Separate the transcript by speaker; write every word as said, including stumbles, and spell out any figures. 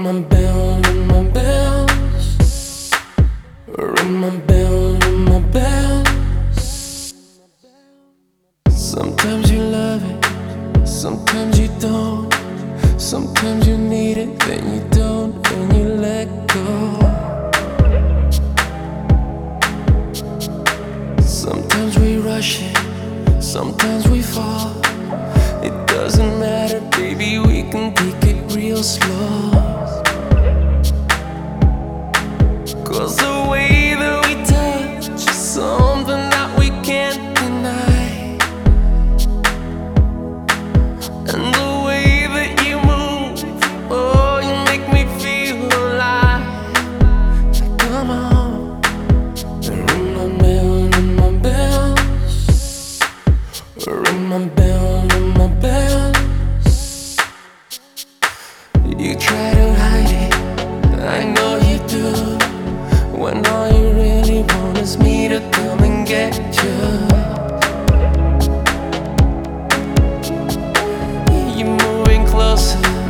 Speaker 1: my bell, ring my bells. Ring my bell, ring my bells. Sometimes you love it, sometimes you don't. Sometimes you need it, then you don't, and you let go. Sometimes we rush it, sometimes we fall. It doesn't matter, baby, we can take it real slow. Cause the way that we touch is something that we can't deny. And the way that you move, oh, you make me feel alive. Come on, ring my bell, ring my bells. Ring my bell, ring my bells. You try to hide it, I know you do, when all you really want is me to come and get you. You're moving closer,